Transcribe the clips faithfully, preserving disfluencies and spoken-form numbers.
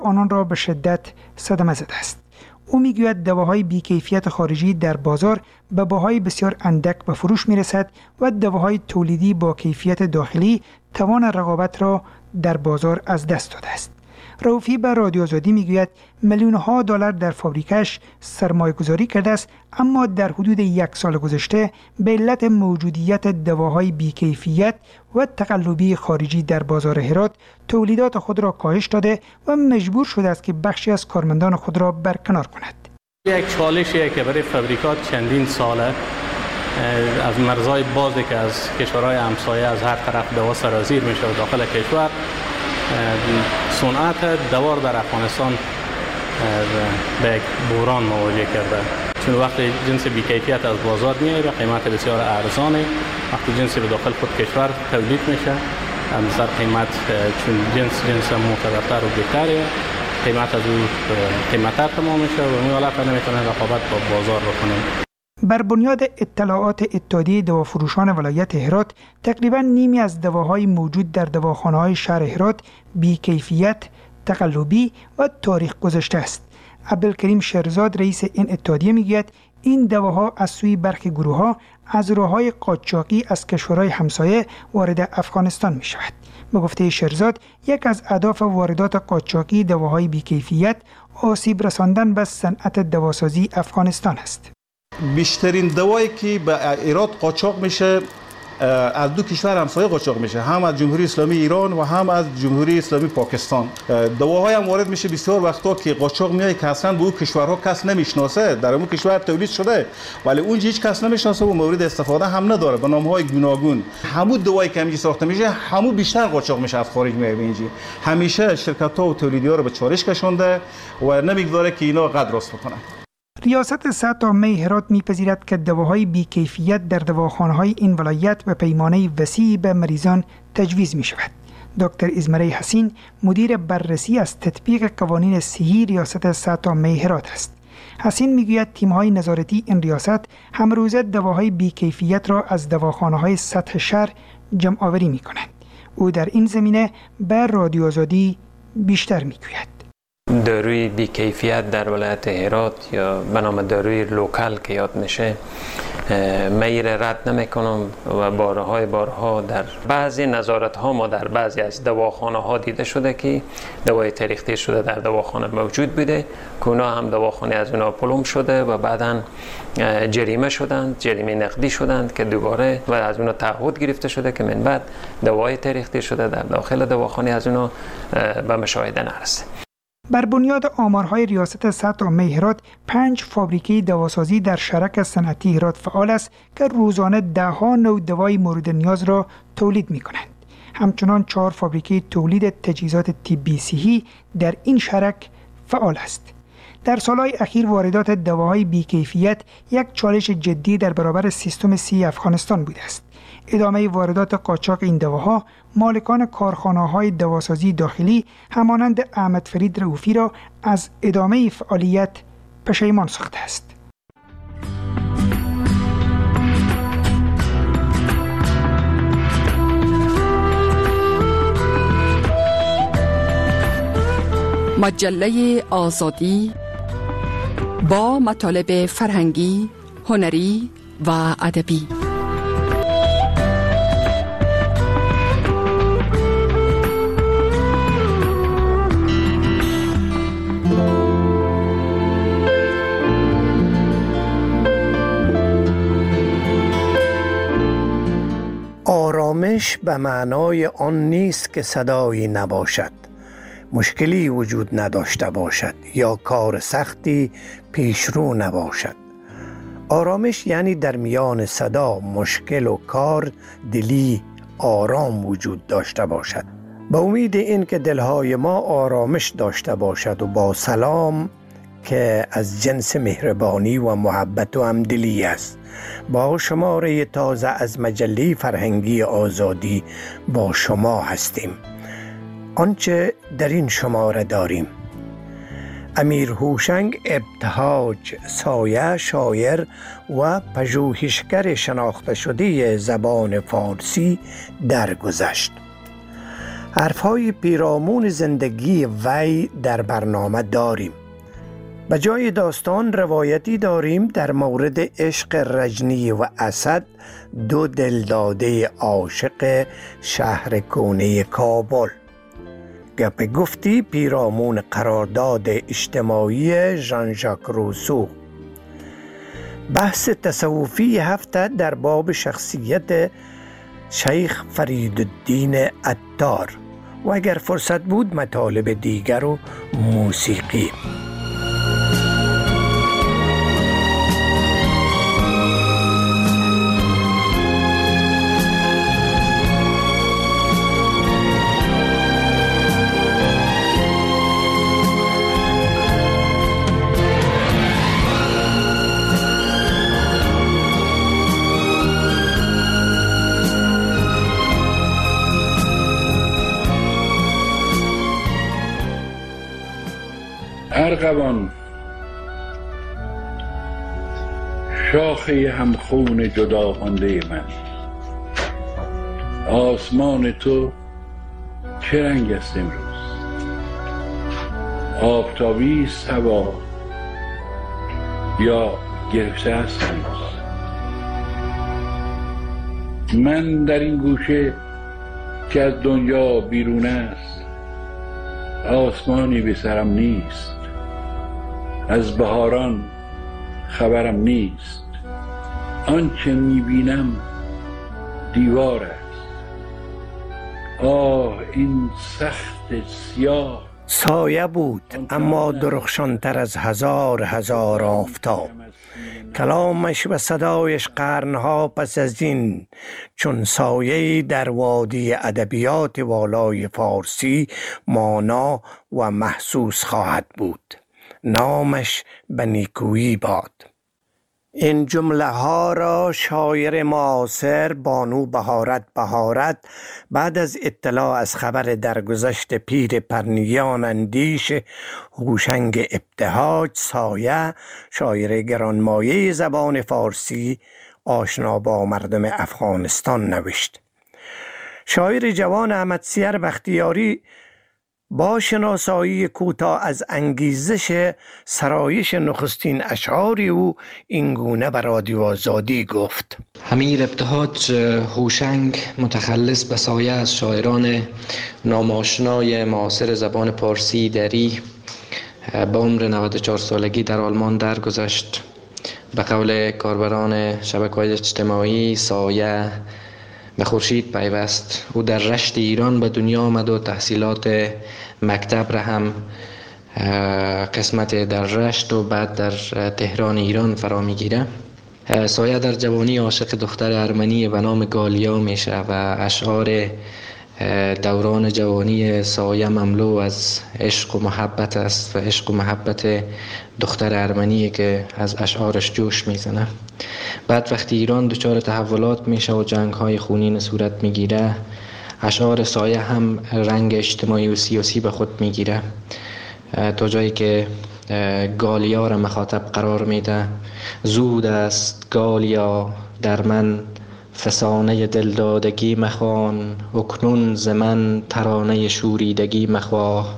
آنان را به شدت صدمه زده است. او میگوید دواهای بیکیفیت خارجی در بازار به بهای بسیار اندک به فروش میرسد و دواهای تولیدی با کیفیت داخلی توان رقابت را در بازار از دست داده است. رؤوفی به رادیو آزادی میگوید میلیون ها دلار در فابریکش سرمایه گذاری کرده است، اما در حدود یک سال گذشته به علت موجودیت دواهای بیکیفیت و تقلبی خارجی در بازار هرات تولیدات خود را کاهش داده و مجبور شده است که بخشی از کارمندان خود را برکنار کند. یک چالشی که برای فابریکات چندین ساله از مرزهای بازی که از کشورهای همسایه از هر طرف دوا سرازیر میشه و داخل کشور صنعت دوار در افغانستان به یک بحران مواجه کرده، چون وقتی جنس بیکیفیت از بازار میاد به قیمت بسیار ارزانه، وقتی جنسی به داخل خود کشور تولید میشه از نظر قیمت چون جنس جنس معتبرتر و بهتره، قیمت از اون قیمتتر تمام میشه و این حالت نمیتونه رقابت با بازار بکنه. بر بنیاد اطلاعات اتحادیه دوافروشان ولایت هرات، تقریبا نیمی از دواهای موجود در دواخانه‌های شهر هرات بی‌کیفیت، تقلبی و تاریخ گذشته است. عبدالکریم شیرزاد رئیس این اتحادیه میگوید این دواها از سوی برخی گروه‌ها از راه‌های قاچاقی از کشورهای همسایه وارد افغانستان می‌شود. به گفته شیرزاد، یک از اهداف واردات قاچاقی دواهای بی‌کیفیت آسیب رساندن به صنعت دواسازی افغانستان است. بیشترین دوایی که به ایران قاچاق میشه از دو کشور همسایه قاچاق میشه، هم از جمهوری اسلامی ایران و هم از جمهوری اسلامی پاکستان. دواهای هم وارد میشه بسیار وقتا که قاچاق میاد که اصلا به اون کشورها کس نمیشناسه، در اون کشور تولید شده ولی اونجا هیچ کس نمیشناسه و مورد استفاده هم نداره به نامهای گوناگون. همون دوایی که اینجا ساخته میشه همون بیشتر قاچاق میشه از خارج میاد اینجا. همیشه شرکت ها و تولیدی‌ها رو به چالش کشونده و نمیگذاره که اینا قدر راست بکنن. ریاست سطح می هرات میپذیرد که دواهای بی‌کیفیت در دواخانه‌های این ولایت به پیمانه وسیعی به مریضان تجویز می شود. دکتر ازمره حسین مدیر بررسی از تطبیق قوانین صحی ریاست سطح می هرات است. حسین میگوید تیم‌های نظارتی این ریاست همروزه دواهای بی‌کیفیت را از دواخانه‌های سطح شهر جمع آوری می‌کنند. او در این زمینه به رادیو آزادی بیشتر میگوید. داروی بی‌کیفیت در ولایت هرات یا به نام داروی لوکال که یاد میشه میر رد نمیکنم و بارهای بارها در بعضی نظارت ها ما در بعضی از دواخانه ها دیده شده که دوای تریختی شده در دواخانه موجود بوده که اونا هم دواخانه از اونا پلم شده و بعدا جریمه شدند، جریمه نقدی شدند که دوباره و از اونا تعهد گرفته شده که من بعد دوای تریختی شده در داخل دواخانه از اونا به مشاهده نرسه. بر بنیاد آمارهای ریاست سطح می هرات، پنج فابریکه دواسازی در شرک صنعتی هرات فعال است که روزانه ده ها نوع دوای مورد نیاز را تولید می کنند. همچنان چهار فابریکه تولید تجهیزات طبی صحی در این شرک فعال است. در سالهای اخیر واردات دواهای بی‌کیفیت یک چالش جدی در برابر سیستم صحی افغانستان بوده است. ادامه واردات قاچاق این دواها مالکان کارخانه‌های دواسازی داخلی همانند احمد فرید رؤوفی را از ادامه فعالیت پشیمان ساخته است. مجله آزادی با مطالب فرهنگی، هنری و ادبی. آرامش به معنای آن نیست که صدایی نباشد، مشکلی وجود نداشته باشد یا کار سختی پیشرو نباشد. آرامش یعنی در میان صدا، مشکل و کار دلی آرام وجود داشته باشد. به امید این که دلهای ما آرامش داشته باشد و با سلام که از جنس مهربانی و محبت و همدلی است، با شماره تازه از مجله فرهنگی آزادی با شما هستیم. آنچه در این شماره داریم: امیر هوشنگ ابتهاج، سایه شاعر و پژوهشگر شناخته شده زبان فارسی درگذشت. حرفهای پیرامون زندگی وی در برنامه داریم. به جای داستان روایتی داریم در مورد عشق رجنی و اسد، دو دلداده عاشق شهر کونه کابل. گپ گفتی پیرامون قرارداد اجتماعی ژان ژاک روسو. بحث تصوفی هفته در باب شخصیت شیخ فریدالدین عطار و اگر فرصت بود مطالب دیگر و موسیقی. ارغوان شاخه همخون جدا مانده من، آسمان تو چه رنگ است امروز؟ آفتابی است هوا یا گرفته است هنوز؟ من در این گوشه که از دنیا بیرون است، آسمانی به سرم نیست، از بهاران خبرم نیست، آنچه میبینم دیوار است. آه این سخت سیاه. سایه بود اما درخشانتر از هزار هزار آفتاب. کلامش و صدایش قرنها پس از این چون سایه در وادی ادبیات والای فارسی مانا و محسوس خواهد بود. نامش به نیکویی باد. این جمله ها را شاعر معاصر بانو بهارت بهارت بعد از اطلاع از خبر درگذشت پیر پرنیان اندیش هوشنگ ابتهاج سایه، شاعر گرانمایه زبان فارسی آشنا با مردم افغانستان نوشت. شاعر جوان احمد سیر بختیاری با شناسایی کوتاه از انگیزش سرایش نخستین اشعار او اینگونه به رادیو آزادی گفت: امیر ابتهاج هوشنگ متخلص به سایه از شاعران ناماشنای معاصر زبان پارسی دری به عمر نود و چهار سالگی در آلمان درگذشت. به قول کاربران شبکه‌های اجتماعی سایه به خورشید پیوست. او در رشت ایران به دنیا آمد و تحصیلات مکتب را هم قسمت در رشت و بعد در تهران ایران فرا میگیره. سایه در جوانی عاشق دختر ارمنی به نام گالیا میشه و اشعار دوران جوانی سایه مملو از عشق و محبت است و عشق و محبت دختر ارمنی که از اشعارش جوش میزنه. بعد وقتی ایران دچار تحولات میشه و جنگ‌های خونین صورت میگیره، اشعار سایه هم رنگ اجتماعی و سیاسی به خود میگیره، تا جایی که گالیا را مخاطب قرار میده. زود است گالیا در من فسانه دلدادگی مخوان، اکنون ز من ترانه شوریدگی مخواه.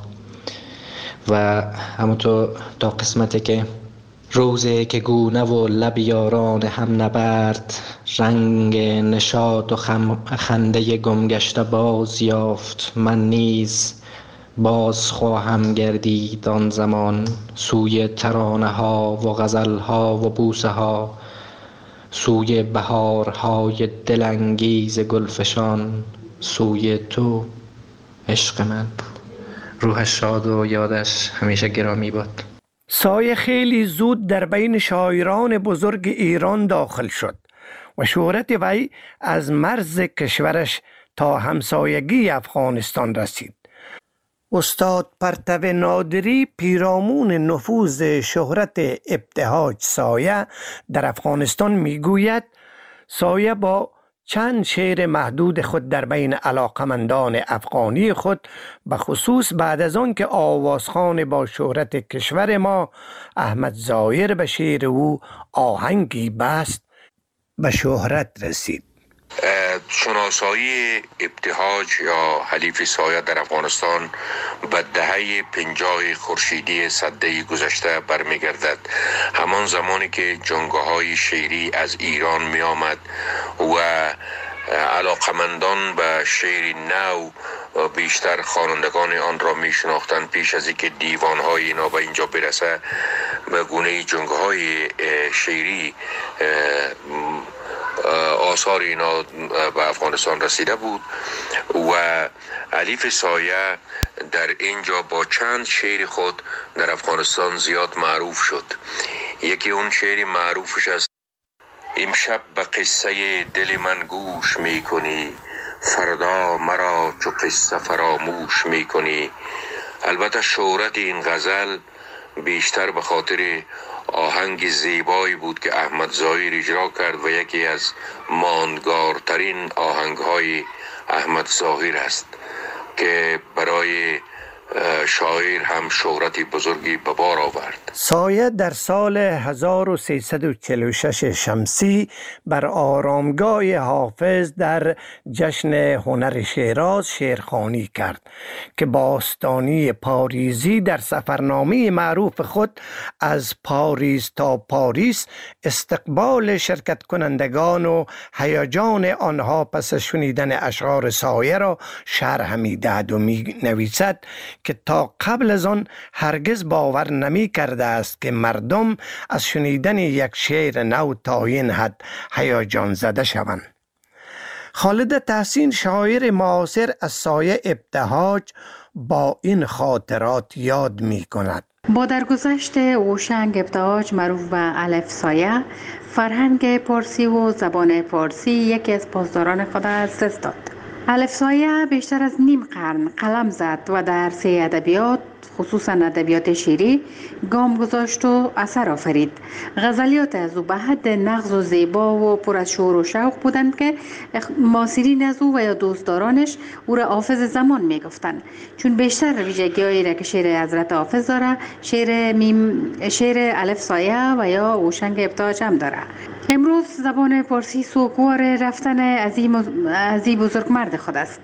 و همونطور تا قسمتی که روزه که گونه و لب یاران هم نبرد، رنگ نشاط و خنده گمگشته باز یافت. من نیز باز خواهم گردید آن زمان، سوی ترانه ها و غزل ها و بوسه ها، سوی بهارهای دلانگیز گلفشان، سوی تو عشق من. روحش شاد و یادش همیشه گرامی باد. سایه خیلی زود در بین شاعران بزرگ ایران داخل شد و شهرت وی از مرز کشورش تا همسایگی افغانستان رسید. استاد پرتو نادری پیرامون نفوذ شهرت ابتهاج سایه در افغانستان میگوید: سایه با چند شعر محدود خود در بین علاقمندان افغانی خود، به خصوص بعد از آن که آوازخوان با شهرت کشور ما احمد ظاهر به شعر او آهنگی بست، به شهرت رسید. شناسایی ابتهاج یا حلیف سایه در افغانستان به دهه پنجاه خورشیدی سده گذشته برمیگردد. همان زمانی که جنگاه های شعری از ایران می آمد و علاقمندان به شعر نو بیشتر خوانندگان آن را می شناختند. پیش از اینکه دیوان های اینا به اینجا برسه به گونه جنگاه های شعری آثار اینا به افغانستان رسیده بود و حلیف سایه در اینجا با چند شعر خود در افغانستان زیاد معروف شد. یکی اون شعر معروفش است: امشب به قصه دل من گوش می کنی، فردا مرا چو قصه فراموش می کنی. البته شهرت این غزل بیشتر به خاطر آهنگ زیبایی بود که احمد ظاهر اجرا کرد و یکی از ماندگارترین آهنگهای احمد ظاهر است که برای شاعر هم شهرت بزرگی به بار آورد. سایه در سال هزار و سیصد و چهل و شش شمسی بر آرامگاه حافظ در جشن هنر شیراز شعرخوانی کرد که باستانی پاریزی در سفرنامه معروف خود از پاریس تا پاریس استقبال شرکت کنندگان و هیجان آنها پس شنیدن اشعار سایه را شرح می دهد و می نویسد که تا قبل از آن هرگز باور نمی کرده است که مردم از شنیدن یک شعر نو تا این حد هیجان زده شوند. خالد تحسین شاعر معاصر از سایه ابتهاج با این خاطرات یاد می کند: با درگذشت هوشنگ ابتهاج معروف به الف سایه، فرهنگ پارسی و زبان پارسی یکی از پاسداران خود از دست داد. الف سایه بیشتر از نیم قرن قلم زد و در عرصه ادبیات خصوصا ادبیات شعری گام گذاشت و اثر آفرید. غزلیات از او به حد نغز و زیبا و پر از شور و شوق بودند که معاصرین از او و یا دوستدارانش او را حافظ زمان می گفتند، چون بیشتر ویژگی‌هایی را که شعر حضرت حافظ داره شعر میم شعر الف سایه و یا هوشنگ ابتهاج هم داره. امروز زبان پارسی سوگوار رفتن عظیم بزرگ مرد خود است.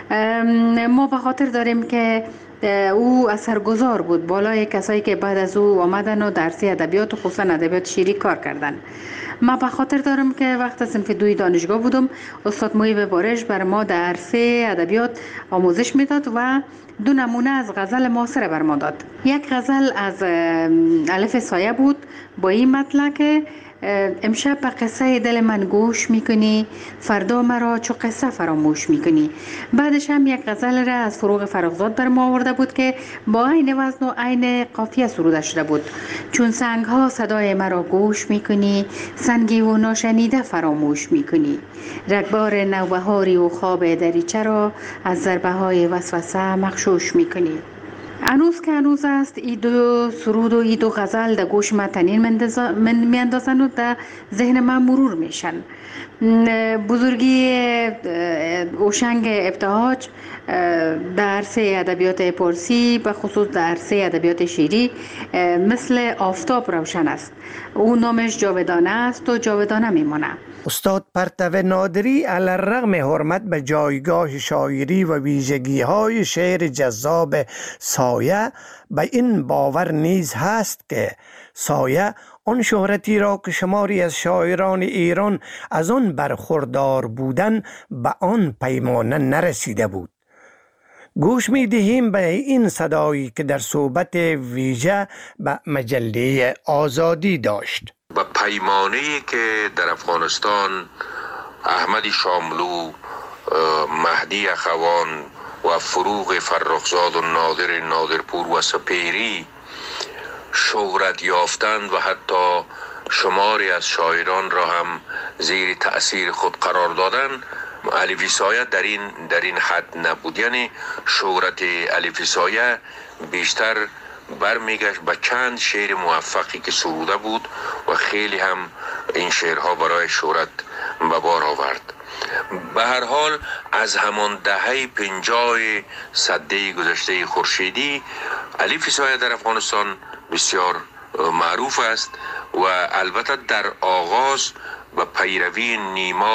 ما به خاطر داریم که او اثرگذار بود بالای کسایی که بعد از او آمدن و درسی ادبیات و خصوصا ادبیات شعری کار کردن. ما به خاطر دارم که وقت صنف دوی دانشگاه بودم استاد محیب بارش بر ما در عرصه ادبیات آموزش میداد و دو نمونه از غزل معاصر بر ما داد. یک غزل از الف سایه بود با این مطلب که امشب به قصه دل من گوش میکنی، فردا مرا چو قصه فراموش میکنی. بعدش هم یک غزل را از فروغ فرخزاد بر ما آورده بود که با عین وزن و عین قافیه سروده شده بود: چون سنگ ها صدای مرا گوش میکنی، سنگی و ناشنیده فراموش میکنی. رگبار نوبهاری و خواب دریچه را از ضربه های وسوسه مغشوش میکنی. هنوز که هنوز است ای دو سرود و ای دو غزل در گوش من تنین میاندازن و در ذهن من مرور میشن. بزرگی هوشنگ ابتهاج در عرصه ادبیات پارسی به خصوص در عرصه ادبیات شعری مثل آفتاب روشن است. او نامش جاودانه است و جاودانه میمونه. استاد پرتو نادری علی‌الرغم حرمت به جایگاه شاعری و ویژگی‌های شعر جذاب سایه به این باور نیز هست که سایه آن شهرتی را که شماری از شاعران ایران از آن برخوردار بودن به آن پیمانه نرسیده بود. گوش می دهیم به این صدایی که در صحبت ویژه به مجله آزادی داشت. به پیمانه‌ای که در افغانستان احمد شاملو، مهدی اخوان و فروغ فرخزاد و نادر نادرپور و سپیری شهرت یافتند و حتی شماری از شاعران را هم زیر تأثیر خود قرار دادند، الف سایه در این در این حد نبود. یعنی شهرت الف سایه بیشتر برمیگشت به چند شعر موفقی که سروده بود و خیلی هم این شعرها برای شهرت به بار آورد. به هر حال از همان دهه پنجاه سده گذشته خورشیدی الف سایه در افغانستان بسیار معروف است و البته در آغاز و پیروی نیما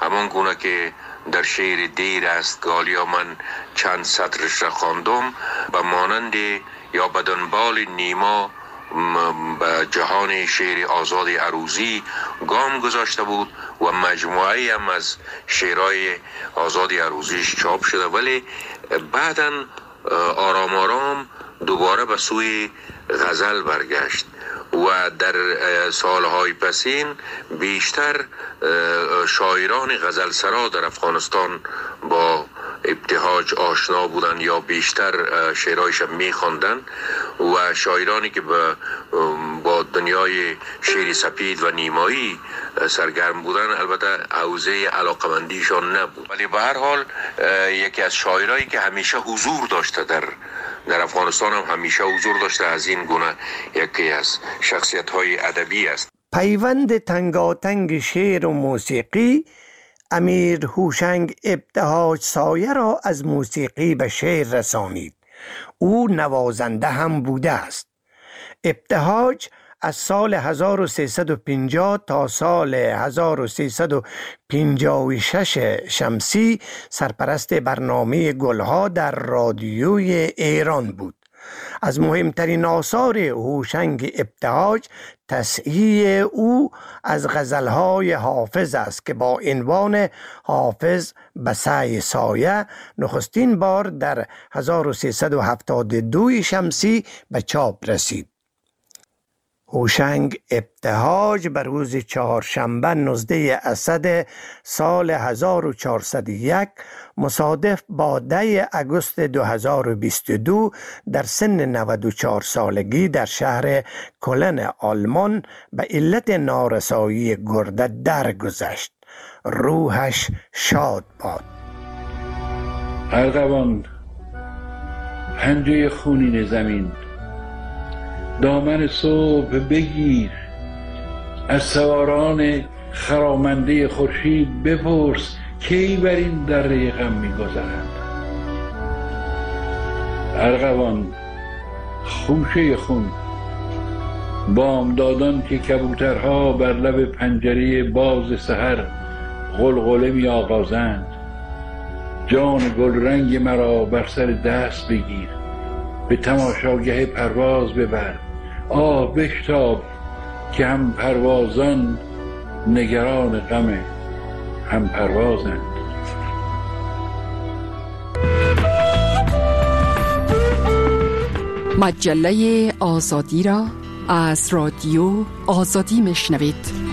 همان گونه که در شعر دیر است گالیا من چند سطرش را خواندم، به مانند یا به دنبال نیما به جهان شعر آزاد عروضی گام گذاشته بود و مجموعه هم از شعرهای آزاد عروضیش چاپ شده، ولی بعداً آرام آرام دوباره به سوی غزل برگشت و در سالهای پسین بیشتر شاعران غزلسرا در افغانستان با ابتهاج آشنا بودن یا بیشتر شعرهایش میخواندن و شاعرانی که با دنیای شعر سپید و نیمایی سرگرم بودن البته حوزه علاقمندیشان نبود، ولی به هر حال یکی از شاعرایی که همیشه حضور داشته در در افغانستان هم همیشه حضور داشته از این گونه یکی از شخصیت‌های ادبی است. پیوند تنگاتنگ شعر و موسیقی امیر هوشنگ ابتهاج سایه را از موسیقی به شعر رسانید. او نوازنده هم بوده است. ابتهاج از سال هزار و سیصد و پنجاه تا سال هزار و سیصد و پنجاه و شش شمسی سرپرست برنامه گلها در رادیوی ایران بود. از مهمترین آثار هوشنگ ابتهاج تصحیح او از غزلهای حافظ است که با عنوان حافظ به سعی سایه نخستین بار در هزار و سیصد و هفتاد و دو شمسی به چاپ رسید. هوشنگ ابتهاج بر روز چهارشنبه نوزده اسد سال هزار و چهارصد و یک مصادف با ده آگوست دو هزار و بیست و دو در سن نود و چهار سالگی در شهر کلن آلمان به علت نارسایی گرده درگذشت. روحش شاد باد. ارغوان، پنجه خونین زمین، دامن صبح بگیر، از سواران خرامنده خورشید بپرس کی بر این دره غم می‌گذرند. ارغوان، خوشه خون، بامدادان که کبوترها بر لب پنجره باز سحر غلغله می آغازند. جان گلرنگ مرا بر سر دست بگیر، به تماشاگه پرواز ببر. آه بشتاب که هم پروازان نگران غم هم پروازند. مجله آزادی را از رادیو آزادی میشنوید.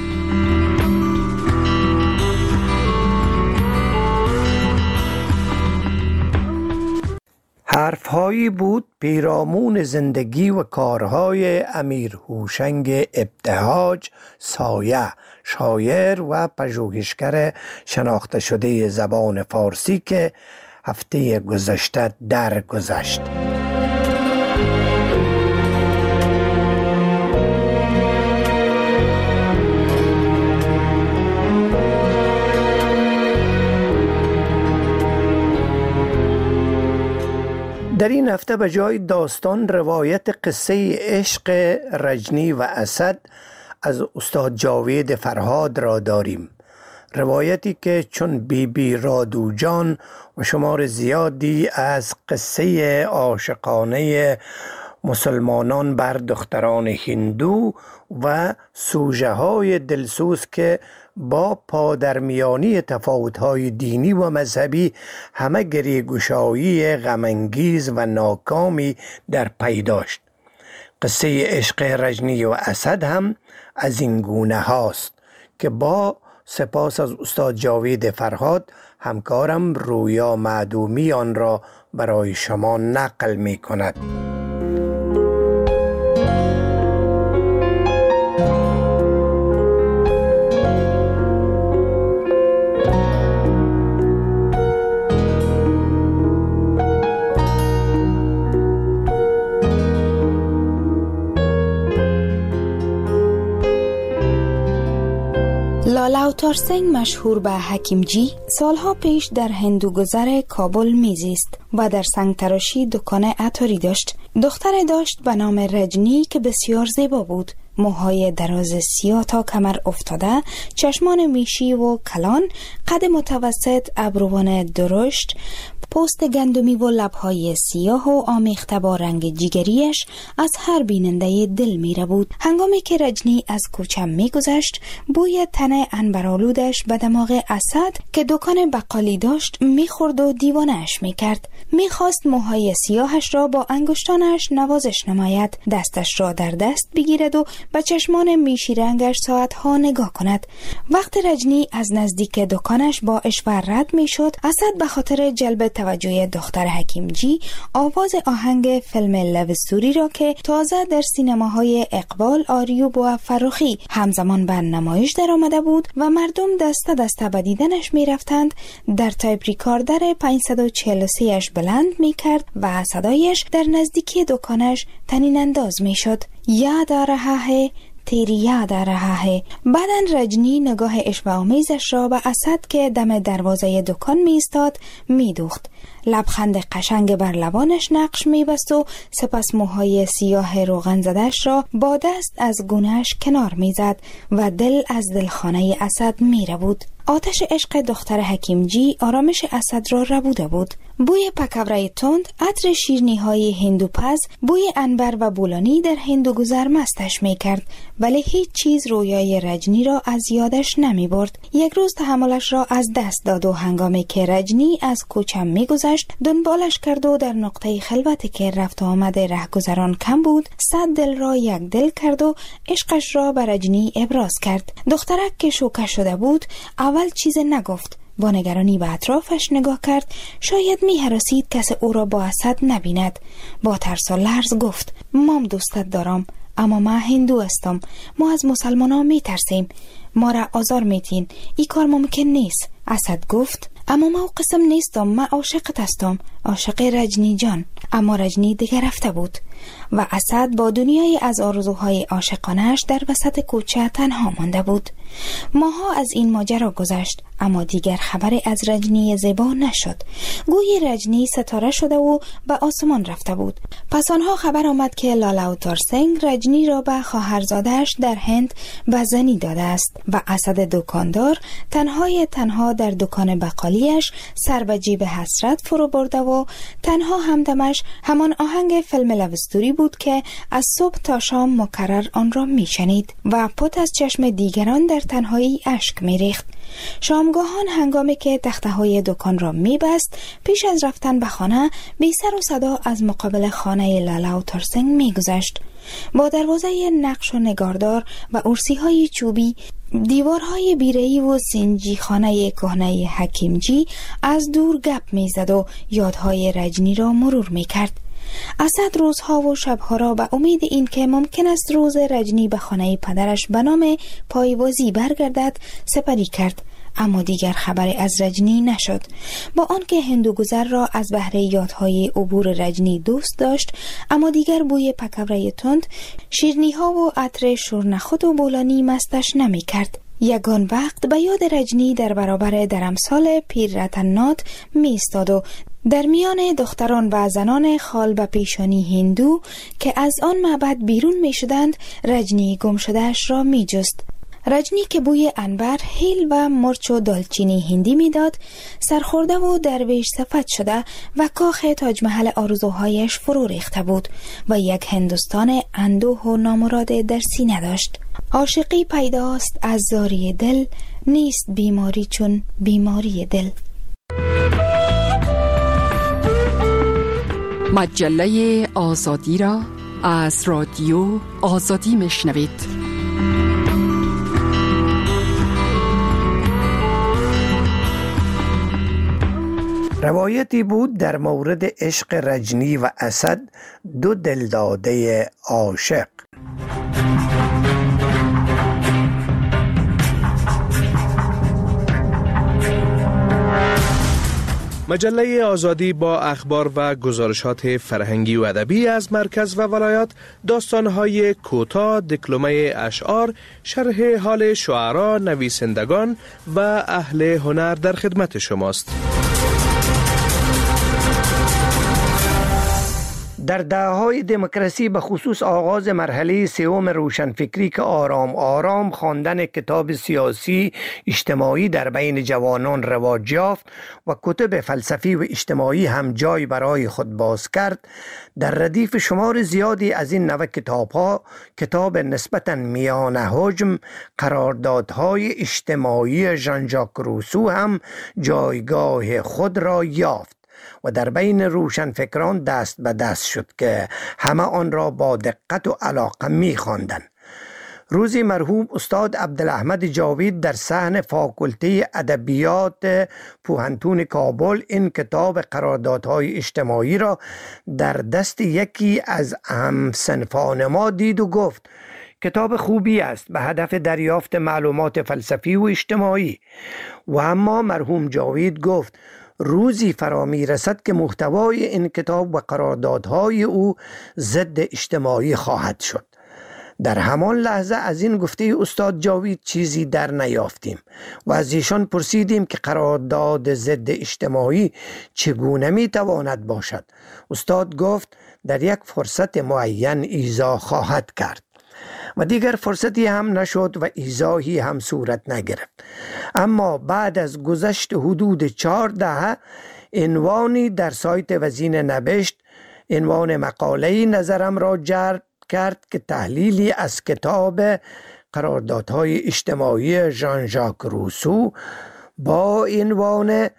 حرفهایی بود پیرامون زندگی و کارهای امیر هوشنگ ابتهاج سایه، شاعر و پژوهشگر شناخته شده زبان فارسی که هفته گذشته درگذشت. در این هفته به جای داستان روایت قصه عشق رجنی و اسد از استاد جاوید فرهاد را داریم. روایتی که چون بی بی رادو جان و شمار زیادی از قصه عاشقانه مسلمانان بر دختران هندو و سوژه های دلسوز که با پادرمیانی تفاوت‌های دینی و مذهبی همه گریه‌گشایی غم‌انگیز و ناکامی در پی داشت. قصه عشق رجنی و اسد هم از این گونه هاست که با سپاس از استاد جاوید فرهاد همکارم رویا معدومی آن را برای شما نقل می کند. لالاوتار سنگ مشهور به حکیمجی سالها پیش در هندوگذر کابل میزیست و در سنگ تراشی دکان عطاری داشت. دختر داشت به نام رجنی که بسیار زیبا بود. موهای دراز سیاه تا کمر افتاده، چشمان میشی و کلان، قد متوسط، ابروان درشت، پوست گندمی و لبهای سیاه و آمیخته با رنگ جیگریش از هر بیننده دل میره بود. هنگامی که رجنی از کوچه میگذشت، بوی تن عنبرآلودش به دماغ اسد که دکان بقالی داشت میخورد و دیوانه‌اش میکرد. میخواست موهای سیاهش را با انگشتانش نوازش نماید، دستش را در دست بگیرد و به چشمان میشی رنگش ساعتها نگاه کند. وقت رجنی از نزدیک دکانش با اشوه رد میشد، اسد به خاطر جلب توجه دختر حکیمجی آواز آهنگ فیلم لوستوری را که تازه در سینماهای اقبال، آریوب و فرخی همزمان به نمایش در آمده بود و مردم دسته دسته به دیدنش می رفتند، در تایپ ریکاردر پانصد و چهل و سه اش بلند می کرد و صدایش در نزدیکی دکانش طنین انداز می شد. یاد آ رها ہے تیری یاد آ رها ہے. بعدن رجنی نگاه اشوه‌آمیزش را به اسد که دم دروازه دکان می ایستاد می دوخت. لبخند قشنگ بر لبانش نقش می بست و سپس موهای سیاه روغن زدش را با دست از گونه‌اش کنار می زد و دل از دلخانه اسد می رو بود. آتش عشق دختر حکیمجی آرامش اسد را ربوده بود. بوی پکوره تند، عطر شیرنی های هندوپز، بوی عنبر و بولانی در هندوگذر مستش می کرد، ولی هیچ چیز رویای رجنی را از یادش نمی برد. یک روز تحملش را از دست داد و هنگامی که رجنی از کوچه می گذشت دنبالش کرد و در نقطه خلوتی که رفت آمد رهگذران کم بود، صد دل را یک دل کرد و عشقش را به رجنی ابراز کرد. دخترک که شوکه شده بود اول چیز نگفت، با نگرانی به اطرافش نگاه کرد، شاید می هراسید کس او را با اسد نبیند. با ترس و لرز گفت: مام دوستت دارم، اما ما هندو هستم، ما از مسلمان ها می ترسیم، ما را آزار میتین، این کار ممکن نیست. اسد گفت: اما ما قسم نیستم، ما عاشقت هستم، عاشق رجنی جان. اما رجنی دیگر رفته بود و اسد با دنیای از آرزوهای عاشقانش در وسط کوچه تنها مانده بود. ماها از این ماجرا گذشت، اما دیگر خبر از رجنی زیبا نشد. گویی رجنی ستاره شده و به آسمان رفته بود. پس آنها خبر آمد که لالا تارسنگ رجنی را به خواهرزاده‌اش در هند به زنی داده است و اسد دکاندار تنهای تنها در دکان بقالیش سر به جیب حسرت فرو برده و تنها همدمش همان آهنگ فیلم لوستوری بود که از صبح تا شام مکرر آن را میشنید و پت از چشم دیگران در تنهایی اشک میریخت. شامگاهان هنگامی که تخته های دکان را میبست، پیش از رفتن به خانه بی سر و صدا از مقابل خانه لالا و تارسنگ میگذشت. با دروازه نقش و نگاردار و ارسی های چوبی، دیوارهای بیره‌ای و سنجی خانه کهنه حکیمجی از دور گپ میزد و یادهای رجنی را مرور میکرد. اسد روزها و شبها را به امید این که ممکن است روز رجنی به خانه پدرش به نام پایوازی برگردد سپری کرد، اما دیگر خبری از رجنی نشد. با آنکه هندوگذر را از بهره یادهای عبور رجنی دوست داشت، اما دیگر بوی پکوره تند، شیرنی ها و عطر شورنخود و بولانی مستش نمی کرد. یگان وقت به یاد رجنی در برابر درمسال پیر رتنات می ایستاد و در میان دختران و زنان خال به پیشانی هندو که از آن معبد بیرون می شدند رجنی گم شدهش را می جست. رجنی که بوی عنبر، هیل و مرچ و دالچینی هندی میداد، سرخورده و درویش صفت شده و کاخ تاج محل آرزوهایش فرو ریخته بود و یک هندوستان اندوه و نامراد در سینه داشت. عاشقی پیداست از زاری دل، نیست بیماری چون بیماری دل. مجله آزادی را از رادیو آزادی میشنوید. روایتی بود در مورد عشق رجنی و اسد، دو دلداده عاشق. مجله آزادی با اخبار و گزارشات فرهنگی و ادبی از مرکز و ولایات، داستان‌های کوتاه، دکلمه اشعار، شرح حال شعرا، نویسندگان و اهل هنر در خدمت شماست. در دهه‌های دموکراسی به خصوص آغاز مرحله سوم روشنفکری که آرام آرام خواندن کتاب سیاسی اجتماعی در بین جوانان رواج یافت و کتب فلسفی و اجتماعی هم جای برای خود باز کرد، در ردیف شمار زیادی از این نوع کتاب‌ها کتاب نسبتاً میان حجم قراردادهای اجتماعی ژان ژاک روسو هم جایگاه خود را یافت و در بین روشنفکران دست به دست شد که همه آن را با دقت و علاقه می خواندند. روزی مرحوم استاد عبدالاحمد جاوید در صحن فاکولته ادبیات پوهنتون کابل این کتاب قراردادهای اجتماعی را در دست یکی از همصنفان ما دید و گفت کتاب خوبی است به هدف دریافت معلومات فلسفی و اجتماعی. و اما مرحوم جاوید گفت روزی فرا می رسد که محتوای این کتاب و قراردادهای او ضد اجتماعی خواهد شد. در همان لحظه از این گفته استاد جاوید چیزی در نیافتیم و از ایشان پرسیدیم که قرارداد ضد اجتماعی چگونه می تواند باشد. استاد گفت در یک فرصت معین ایضا خواهد کرد و دیگر فرصتی هم نشد و ایضاحی هم صورت نگرفت. اما بعد از گذشت حدود چهار دهه عنوانی در سایت وزین نبشت، عنوان مقاله‌ای نظرم را جلب کرد که تحلیلی از کتاب قراردادهای اجتماعی ژان ژاک روسو با عنوان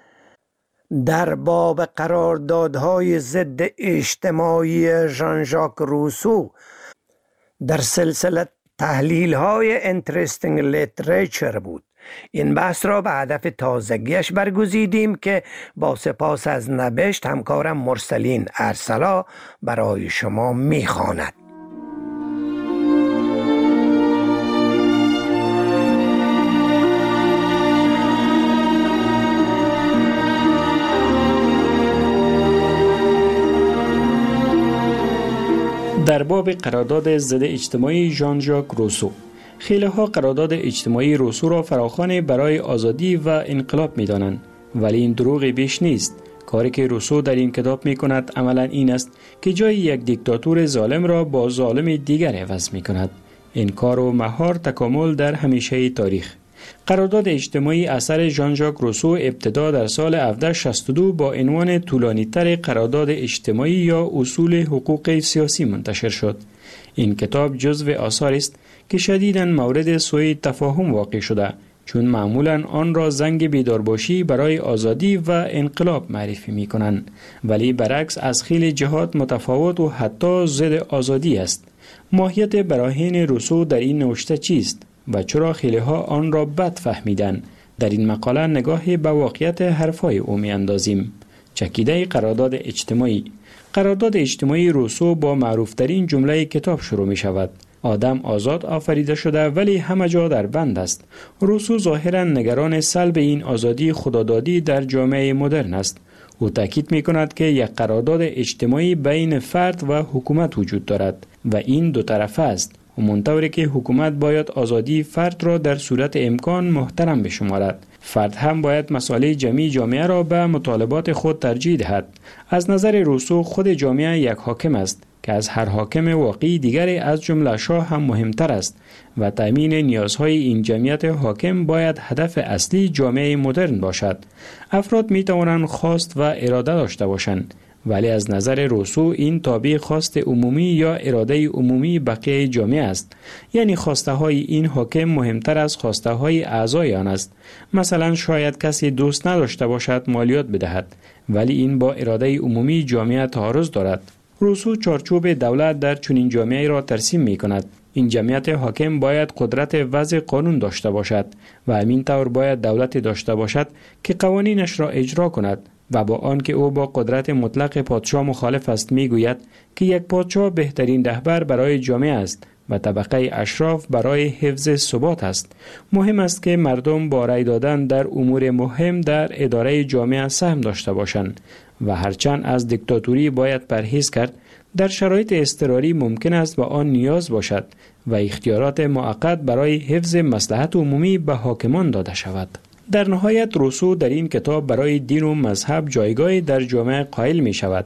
در باب قراردادهای ضد اجتماعی ژان ژاک روسو در سلسله تحلیل های Interesting Literature بود. این بحث را به هدف تازگیش برگزیدیم که با سپاس از نبشت همکارم مرسلین ارسلا برای شما میخواند. در باب قرارداد ضد اجتماعی ژان ژاک روسو، خیلی ها قرارداد اجتماعی روسو را فراخوان برای آزادی و انقلاب می دانند، ولی این دروغ بیش نیست. کاری که روسو در این کتاب می کند عملا این است که جای یک دیکتاتور ظالم را با ظالم دیگر عوض می کند. این کار و مهار تکامل در همیشه تاریخ. قرارداد اجتماعی اثر ژان ژاک روسو ابتدا در سال هفده شصت و دو با عنوان طولانی‌تر قرارداد اجتماعی یا اصول حقوق سیاسی منتشر شد. این کتاب جزو آثاری است که شدیداً مورد سوء تفاهم واقع شده، چون معمولاً آن را زنگ بیدارباشی برای آزادی و انقلاب معرفی می کنند، ولی برعکس از خیلی جهات متفاوت و حتی ضد آزادی است. ماهیت براهین روسو در این نوشته چیست و چرا خیلی ها آن را بد فهمیدن؟ در این مقاله نگاه به واقعیت حرفای او می اندازیم. چکیده قرارداد اجتماعی. قرارداد اجتماعی روسو با معروفترین جمله کتاب شروع می شود: آدم آزاد آفریده شده ولی همه جا در بند است. روسو ظاهرا نگران سلب این آزادی خدادادی در جامعه مدرن است. او تاکید می کند که یک قرارداد اجتماعی بین فرد و حکومت وجود دارد و این دو طرفه است. همانطوری که حکومت باید آزادی فرد را در صورت امکان محترم بشمارد، فرد هم باید مصالح جمعی جامعه را به مطالبات خود ترجیح دهد. از نظر روسو خود جامعه یک حاکم است که از هر حاکم واقعی دیگری از جمله شاه هم مهمتر است و تامین نیازهای این جمعیت حاکم باید هدف اصلی جامعه مدرن باشد. افراد می توانند خواست و اراده داشته باشند، ولی از نظر روسو این تابع خواست عمومی یا اراده عمومی بقیه جامعه است. یعنی خواسته های این حاکم مهمتر از خواسته های اعضای آن است. مثلا شاید کسی دوست نداشته باشد مالیات بدهد، ولی این با اراده عمومی جامعه تعارض دارد. روسو چارچوب دولت در چنین جامعه را ترسیم می کند. این جمعیت حاکم باید قدرت وضع قانون داشته باشد و همین طور باید دولت داشته باشد که قوانینش را اجرا کند و با آنکه او با قدرت مطلق پادشاه مخالف است میگوید که یک پادشاه بهترین رهبر برای جامعه است و طبقه اشراف برای حفظ ثبات است. مهم است که مردم با رأی دادن در امور مهم در اداره جامعه سهم داشته باشند و هرچند از دیکتاتوری باید پرهیز کرد، در شرایط اضطراری ممکن است به آن نیاز باشد و اختیارات موقت برای حفظ مصلحت عمومی به حاکمان داده شود. در نهایت روسو در این کتاب برای دین و مذهب جایگاهی در جامعه قائل می شود.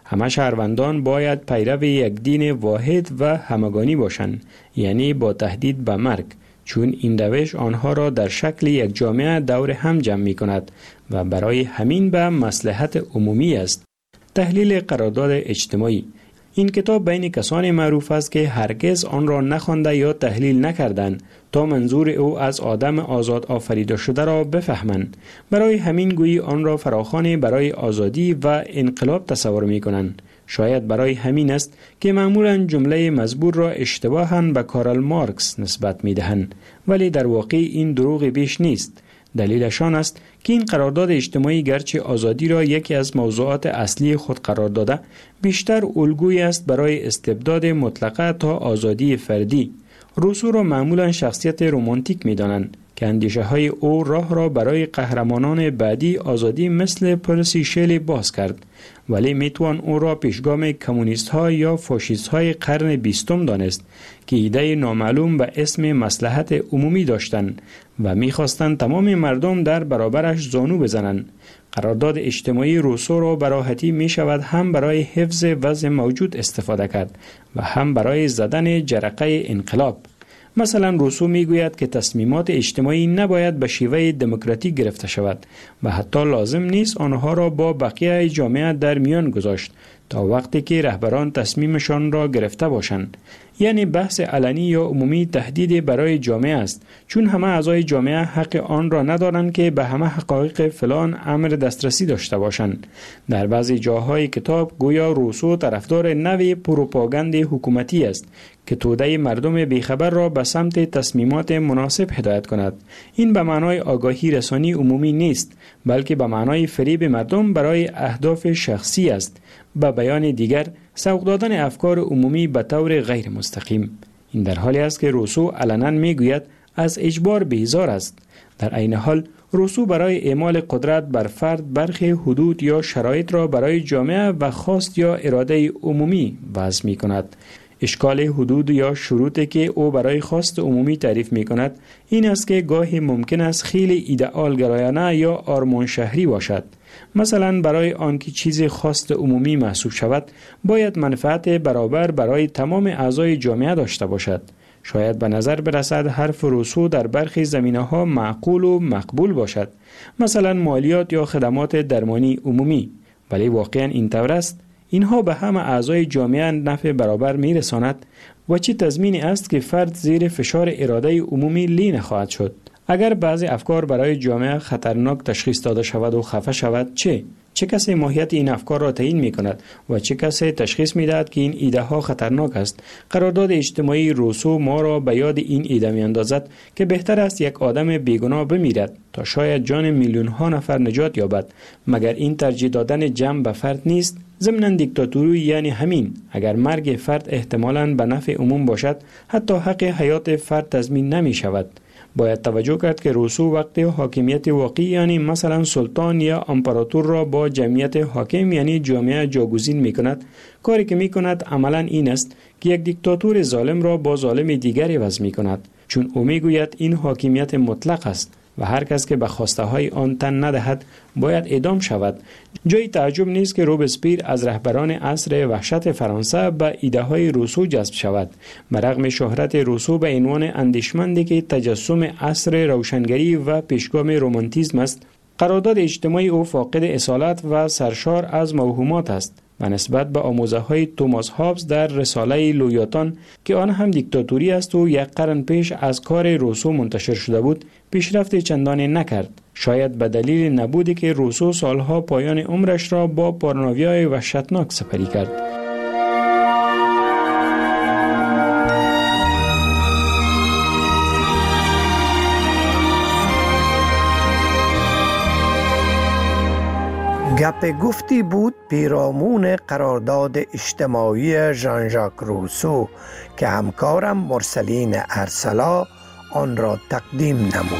همه شهروندان باید پیرو یک دین واحد و همگانی باشند، یعنی با تهدید به مرگ، چون این روش آنها را در شکل یک جامعه دور هم جمع می کند و برای همین به مصلحت عمومی است. تحلیل قرارداد اجتماعی. این کتاب بین کسانی معروف است که هرگز آن را نخوانده یا تحلیل نکردند تا منظور او از آدم آزاد آفریده شده را بفهمند. برای همین گویی آن را فراخوان برای آزادی و انقلاب تصور می کنند. شاید برای همین است که معمولا جمله مزبور را اشتباهاً به کارل مارکس نسبت می دهند، ولی در واقع این دروغ بیش نیست. دلیلشان است که این قرارداد اجتماعی گرچه آزادی را یکی از موضوعات اصلی خود قرار داده، بیشتر الگویی است برای استبداد مطلقه تا آزادی فردی. روسو را معمولا شخصیت رمانتیک می دانند که اندیشه های او راه را برای قهرمانان بعدی آزادی مثل پرسی شلی باز کرد، ولی می توان او را پیشگام کمونیست ها یا فاشیست های قرن بیستم دانست که ایده نامعلوم به اسم مصلحت عمومی داشتند و می خواستند تمام مردم در برابرش زانو بزنند. قرارداد اجتماعی روسو را به راحتی می شود هم برای حفظ وضع موجود استفاده کرد و هم برای زدن جرقه انقلاب. مثلا روسو می گوید که تصمیمات اجتماعی نباید به شیوه دموکراتیک گرفته شود و حتی لازم نیست آنها را با بقیه جامعه در میان گذاشت تا وقتی که رهبران تصمیمشان را گرفته باشند. یعنی بحث علنی یا عمومی تهدید برای جامعه است، چون همه اعضای جامعه حق آن را ندارند که به همه حقایق فلان امر دسترسی داشته باشند. در بعضی جاهای کتاب گویا روسو طرفدار نوع پروپاگاند حکومتی است که توده مردم بیخبر را به سمت تصمیمات مناسب هدایت کند. این به معنای آگاهی رسانی عمومی نیست، بلکه به معنای فریب مردم برای اهداف شخصی است. به بیان دیگر، سوق دادن افکار عمومی به طور غیر مستقیم. این در حالی است که روسو علنا میگوید از اجبار بیزار است. در عین حال روسو برای اعمال قدرت بر فرد برخی حدود یا شرایط را برای جامعه و خواست یا اراده عمومی وضع می کند. اشکال حدود یا شروطی که او برای خواست عمومی تعریف می کند این است که گاهی ممکن است خیلی ایدئال گرایانه یا آرمان شهری باشد. مثلا برای آنکه چیزی خواست عمومی محسوب شود باید منفعت برابر برای تمام اعضای جامعه داشته باشد. شاید به نظر برسد حرف روسو در برخی زمینه‌ها معقول و مقبول باشد، مثلا مالیات یا خدمات درمانی عمومی، ولی واقعا این طور است؟ اینها به همه اعضای جامعه نفع برابر میرساند و چه تضمینی است که فرد زیر فشار اراده عمومی لی نخواهد شد؟ اگر بعضی افکار برای جامعه خطرناک تشخیص داده شود و خفه شود چه؟ چه کسی ماهیت این افکار را تعیین می کند و چه کسی تشخیص می دهد که این ایده ها خطرناک است؟ قرارداد اجتماعی روسو ما را به یاد این ایده می اندازد که بهتر است یک آدم بیگناه بمیرد تا شاید جان میلیون ها نفر نجات یابد. مگر این ترجیح دادن جمع به فرد نیست؟ ضمن دیکتاتوری یعنی همین. اگر مرگ فرد احتمالاً به نفع عموم باشد، حتی حق حیات فرد تضمین نمی شود. باید توجه کرد که روسو وقتی حاکمیت واقعی یعنی مثلا سلطان یا امپراتور را با جمعیت حاکم یعنی جامعه جاگزین می کند، کاری که می کند عملا این است که یک دیکتاتور ظالم را با ظالم دیگری وضع می کند، چون او می گوید این حاکمیت مطلق است و هر کس که به خواسته های آن تن ندهد باید اعدام شود. جای تعجب نیست که روبسپیر از رهبران عصر وحشت فرانسه به ایده های روسو جذب شود. برغم شهرت روسو به عنوان اندیشمندی که تجسم عصر روشنگری و پیشگام رمانتیسم است، قرارداد اجتماعی او فاقد اصالت و سرشار از موهومات است و نسبت به آموزه های توماس هابز در رساله لویاتان که آن هم دیکتاتوری است و یک قرن پیش از کار روسو منتشر شده بود پیشرفت چندانی نکرد. شاید به دلیل نبودی که روسو سالها پایان عمرش را با پارانویای وحشتناک سپری کرد. گپ گفتی بود پیرامون قرارداد اجتماعی ژان ژاک روسو که همکارم مرسلین ارسلا آن را تقدیم نمود.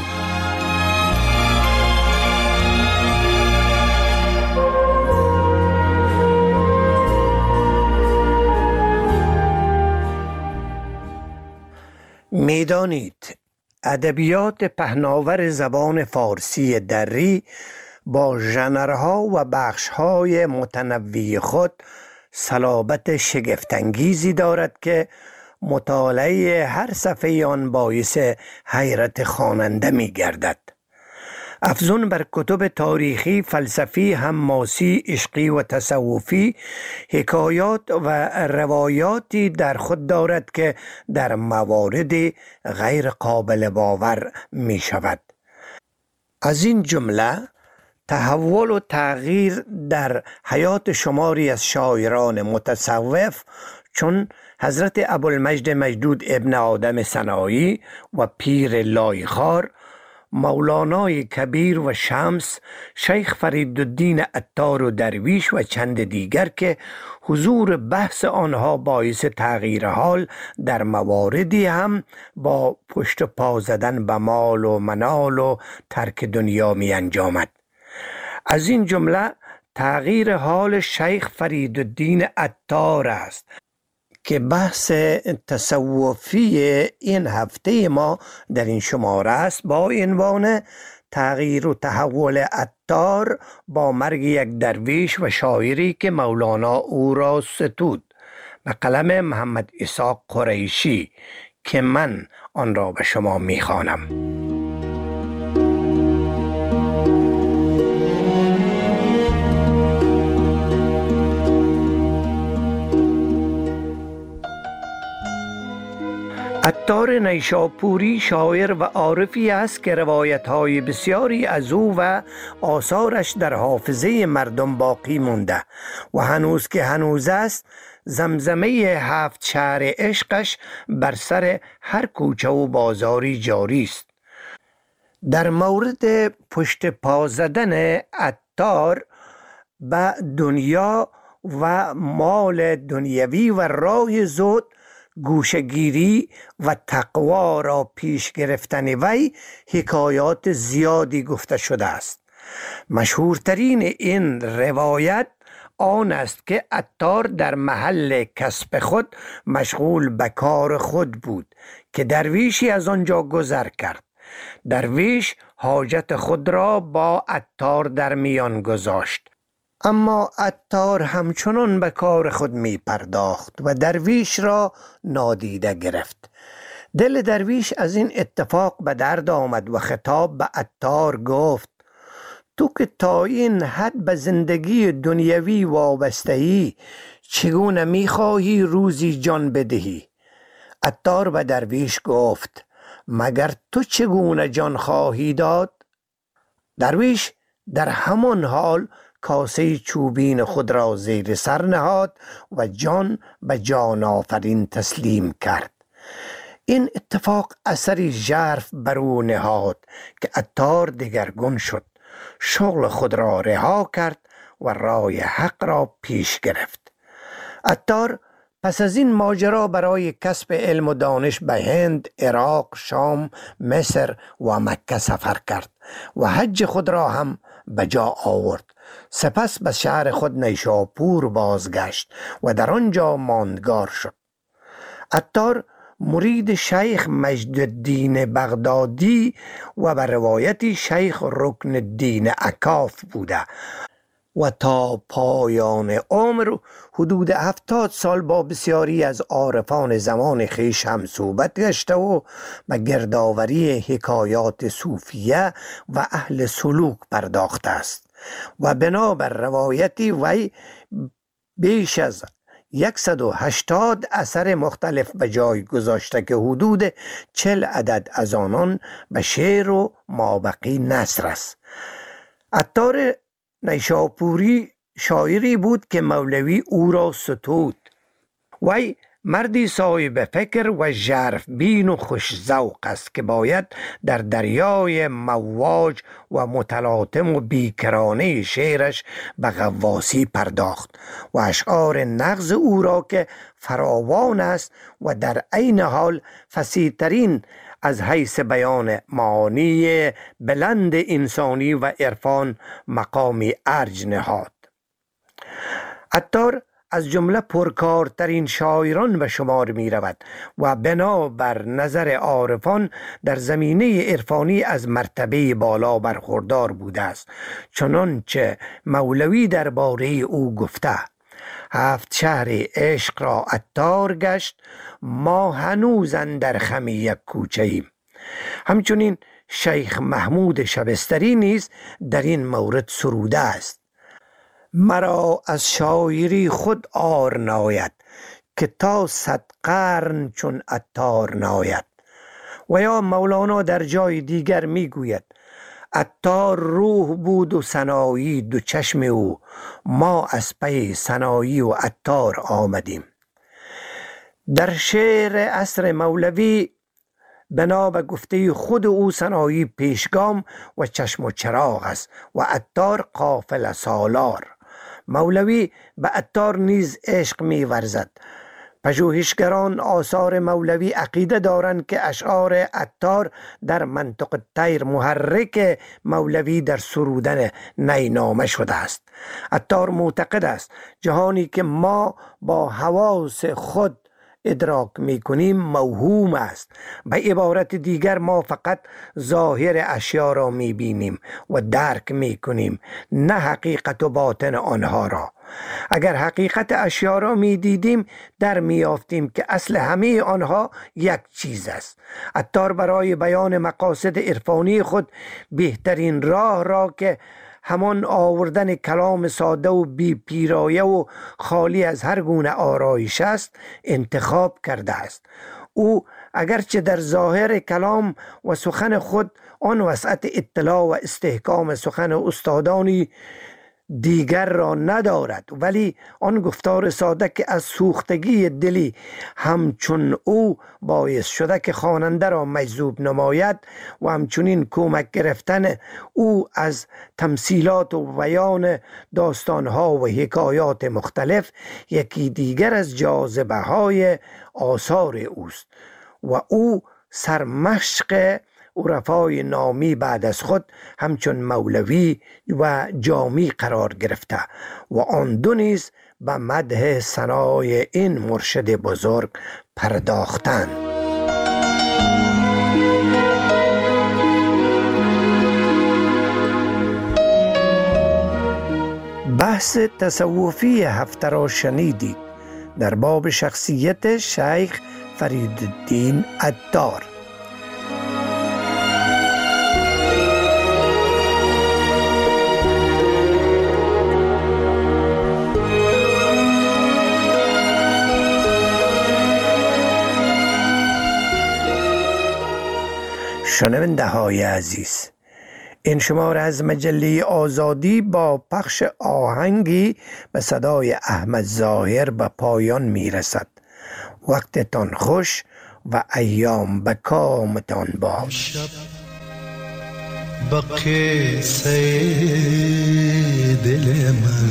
میدانید ادبیات پهناور زبان فارسی دری با ژانرها و بخش‌های متنوع خود صلابت شگفت‌انگیزی دارد که مطالعه هر صفحه آن باعث حیرت خواننده می گردد. افزون بر کتب تاریخی، فلسفی، حماسی، عشقی و تصوفی، حکایات و روایاتی در خود دارد که در موارد غیر قابل باور می شود. از این جمله تحول و تغییر در حیات شماری از شاعران متصوف چون حضرت ابوالمجد مجدود ابن آدم سنایی و پیر لایخار، مولانای کبیر و شمس، شیخ فریدالدین عطار و درویش و چند دیگر که حضور بحث آنها باعث تغییر حال در مواردی هم با پشت پا زدن به مال و منال و ترک دنیا می انجامد. از این جمله تغییر حال شیخ فریدالدین عطار است که بحث تصوفی این هفته ما در این شماره است با عنوان تغییر و تحول عطار با مرگ یک درویش و شاعری که مولانا او را ستود، به قلم محمد اسحاق قریشی که من آن را به شما میخوانم. عطار نیشاپوری شاعر و عارفی است که روایت‌های بسیاری از او و آثارش در حافظه مردم باقی مونده و هنوز که هنوز است زمزمه هفت شهر عشقش بر سر هر کوچه و بازاری جاری است. در مورد پشت پا زدن عطار به دنیا و مال دنیوی و راه زهد، گوشگیری و تقوا را پیش گرفتن وی حکایات زیادی گفته شده است. مشهورترین این روایت آن است که عطار در محل کسب خود مشغول به کار خود بود که درویشی از آنجا گذر کرد. درویش حاجت خود را با عطار در میان گذاشت، اما عطار همچنان به کار خود می پرداخت و درویش را نادیده گرفت. دل درویش از این اتفاق به درد آمد و خطاب به عطار گفت: تو که تا این حد به زندگی دنیوی وابسته‌ای، چگونه می خواهی روزی جان بدهی؟ عطار به درویش گفت: مگر تو چگونه جان خواهی داد؟ درویش در همان حال کاسه چوبین خود را زیر سر نهاد و جان به جان آفرین تسلیم کرد. این اتفاق اثری ژرف بر او نهاد که عطار دگرگون شد، شغل خود را رها کرد و راه حق را پیش گرفت. عطار پس از این ماجرا برای کسب علم و دانش به هند، عراق، شام، مصر و مکه سفر کرد و حج خود را هم به جا آورد. سپس به شهر خود نیشاپور بازگشت و در آنجا ماندگار شد. عطار مرید شیخ مجدالدین بغدادی و به روایتی شیخ رکن الدین عکاف بوده و تا پایان عمر حدود هفتاد سال با بسیاری از عارفان زمان خویش هم صحبت گشته و به گردآوری حکایات صوفیه و اهل سلوک پرداخته است و بنابر روایتی وی بیش از صد و هشتاد اثر مختلف به جای گذاشته که حدود چل عدد از آنان به شعر و مابقی نثر است. عطار نیشاپوری شاعری بود که مولوی او را ستود. وی مردی صاحب فکر و ژرف بین و خوش ذوق است که باید در دریای مواج و متلاطم و بیکرانه شعرش به غواصی پرداخت و اشعار نغز او را که فراوان است و در عین حال فصیح‌ترین از حیث بیان معانی بلند انسانی و عرفان مقامی ارج نهاد. عطار از جمله پرکارترین شاعران به شمار می رود و بنابر نظر عارفان در زمینه عرفانی از مرتبه بالا برخوردار بوده است، چنانچه مولوی درباره او گفته: هفت شهر عشق را عطار گشت، ما هنوز اندر خم یک کوچه ایم. همچنین شیخ محمود شبستری نیز در این مورد سروده است: مرا از شاعری خود آر ناید، که تا صد قرن چون عطار ناید. و یا مولانا در جای دیگر می گوید: عطار روح بود و سنایی دو چشم او، ما از پی سنایی و عطار آمدیم. در شعر عصر مولوی بنا به گفته خود او سنایی پیشگام و چشم و چراغ است و عطار قافله سالار. مولوی به عطار نیز عشق می ورزد. پژوهشگران آثار مولوی عقیده دارند که اشعار عطار در منطق طیر محرک مولوی در سرودن نی نامه شده است. عطار معتقد است جهانی که ما با حواس خود ادراک می کنیم موهوم است. به عبارت دیگر ما فقط ظاهر اشیا را می بینیم و درک می کنیم، نه حقیقت و باطن آنها را. اگر حقیقت اشیا را می دیدیم در می یافتیم که اصل همه آنها یک چیز است. عطار برای بیان مقاصد عرفانی خود بهترین راه را که همان آوردن کلام ساده و بی پیرایه و خالی از هر گونه آرایش است انتخاب کرده است. او اگرچه در ظاهر کلام و سخن خود آن وسعت اطلاع و استحکام سخن استادانی دیگر را ندارد، ولی آن گفتار ساده که از سوختگی دلی همچون او باعث شده که خواننده را مجذوب نماید و همچنین کمک گرفتن او از تمثیلات و بیان داستانها و حکایات مختلف یکی دیگر از جاذبه های آثار اوست و او سرمشق عرفای نامی بعد از خود همچون مولوی و جامی قرار گرفته و آن دو نیز به مدح ثنای این مرشد بزرگ پرداختند. بحث تصوفی هفته را شنیدید در باب شخصیت شیخ فریدالدین عطار. شنونده های عزیز، این شماره از مجله آزادی با پخش آهنگی به صدای احمد ظاهر به پایان می رسد. وقتتان خوش و ایام به کامتان باش. با قصه دل من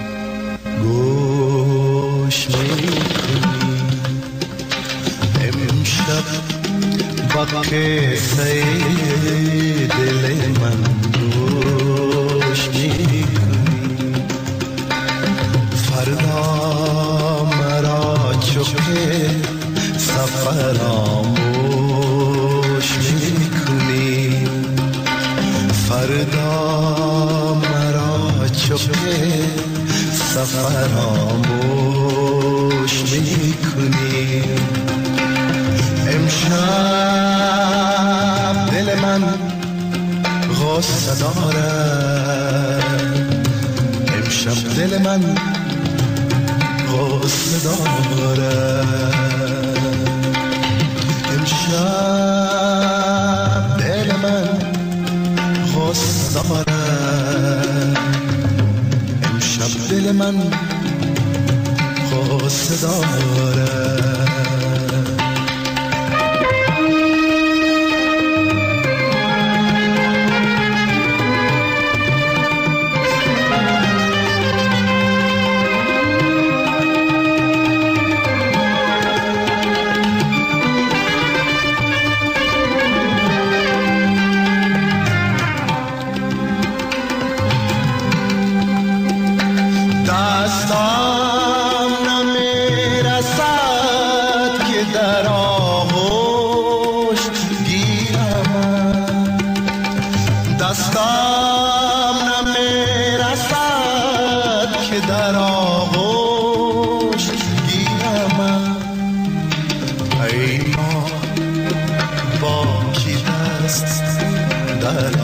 گوش می کنی امشب، با قصه دل من گوش می کنی. فردا مرا چوکه سفر آموش می کنی. فردا مرا چوکه سفر آموش می کنی. امشب دل من غصه دارد، امشب دل من غصه دارد، امشب دل من غصه دارد، امشب دل من غصه دارد. دستم نمیرسد دارد